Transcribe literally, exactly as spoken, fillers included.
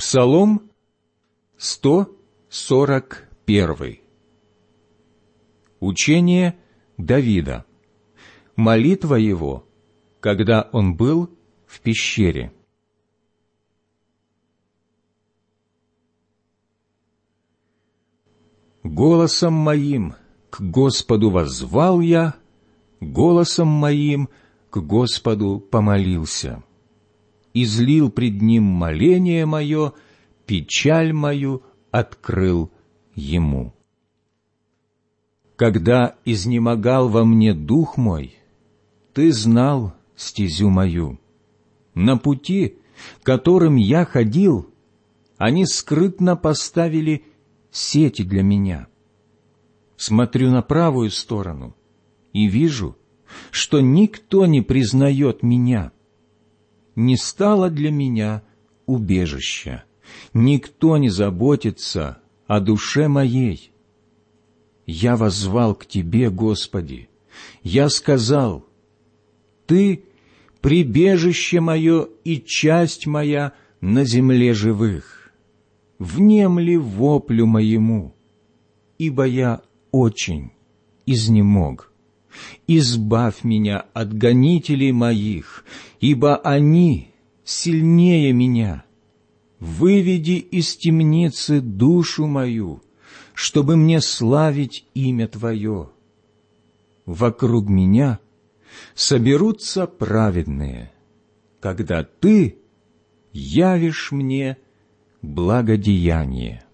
Псалом сто сорок первый. Учение Давида. Молитва его, когда он был в пещере. Голосом моим к Господу воззвал я, голосом моим к Господу помолился. Излил пред Ним моление мое, печаль мою открыл Ему. Когда изнемогал во мне дух мой, Ты знал стезю мою. На пути, которым я ходил, они скрытно поставили сети для меня. Смотрю на правую сторону и вижу, что никто не признает меня. Не стало для меня убежища, никто не заботится о душе моей. Я воззвал к Тебе, Господи, я сказал: Ты — прибежище мое и часть моя на земле живых. Внемли воплю моему, ибо я очень изнемог. Избавь меня от гонителей моих, ибо они сильнее меня. Выведи из темницы душу мою, чтобы мне славить имя Твое. Вокруг меня соберутся праведные, когда Ты явишь мне благодеяние.